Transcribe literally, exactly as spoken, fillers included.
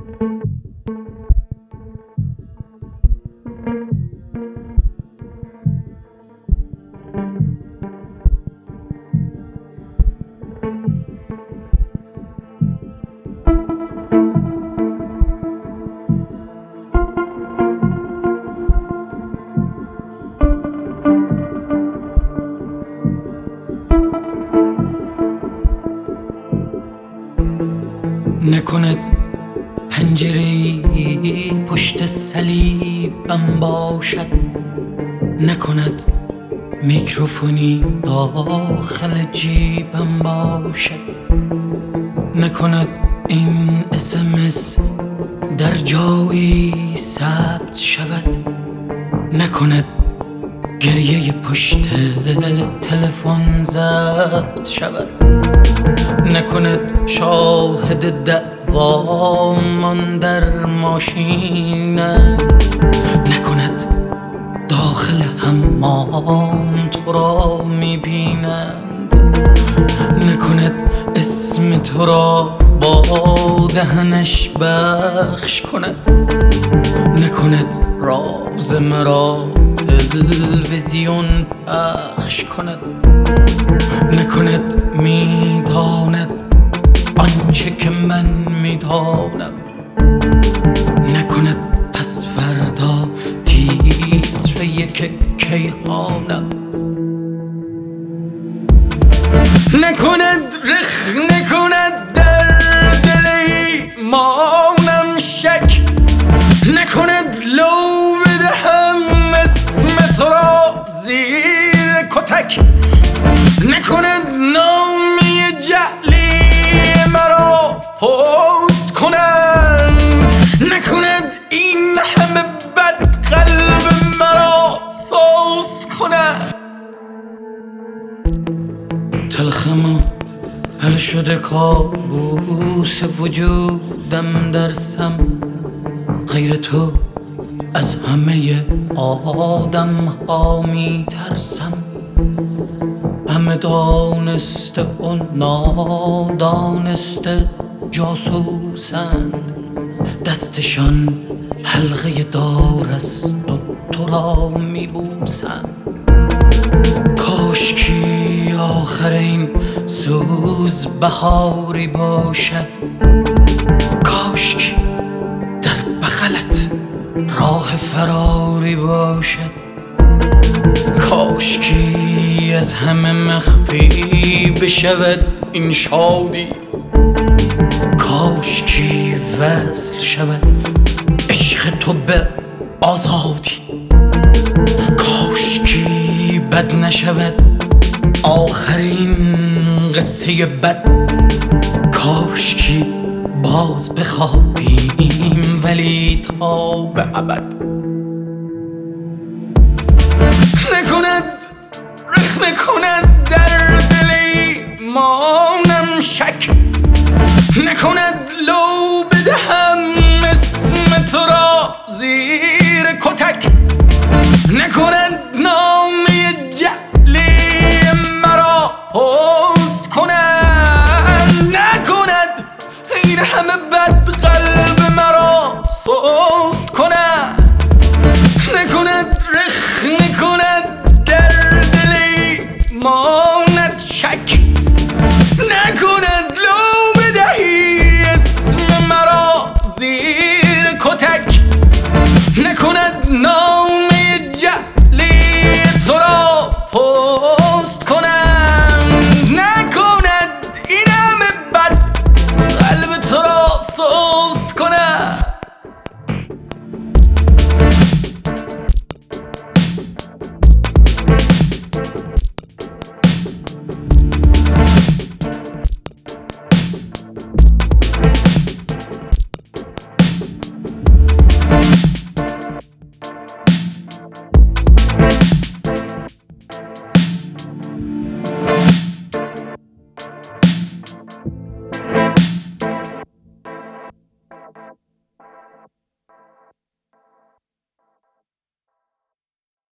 نکند پنجره‌ای پشت صلیبم باشد، نکند میکروفونی داخل جیبم باشد، نکند این اسمس در جایی ثبت شود، نکند گریه پشت تلفن ضبط شود، نکند شاهد دعوامان در ماشینم، نکند داخل حمام تو را میبینند، نکند اسم تو را با دهنش بخش کند، نکند راز مرا تلویزیون پخش کند، نکند میداند آنچه که من میدانم، نکند پس فردا تیتر یک کیهانم، نکند رخ نکند در دل ایمانم شک، نکند لو بدهم اسم تو را زیر کتک، نکند نامی جعلی مرا پست کنند، نکند این همه بد قلب مرا سوز کنند. تلخم و حل شده کابوس وجودم در سم، غیر تو از همه آدم ها می ترسم، همه دانسته و نادانسته جاسوسند، دستشان حلقه دار است و تو را می بوسند، کاشکی آخر این سوز بهاری باشد، کاشکی در بغلت راه فراری باشد، کاشکی از همه مخفی بشود این شادی، کاشکی وصل شود عشق تو به آزادی، کاشکی بد نشود آخرین قصه بد، کاشکی باز بخوابیم ولی تا به ابد، نکند رخ نکند در دل ایمانم شک، نکند لو بدهم اسم تو را زیر کتک، نکند نامی جعلی مرا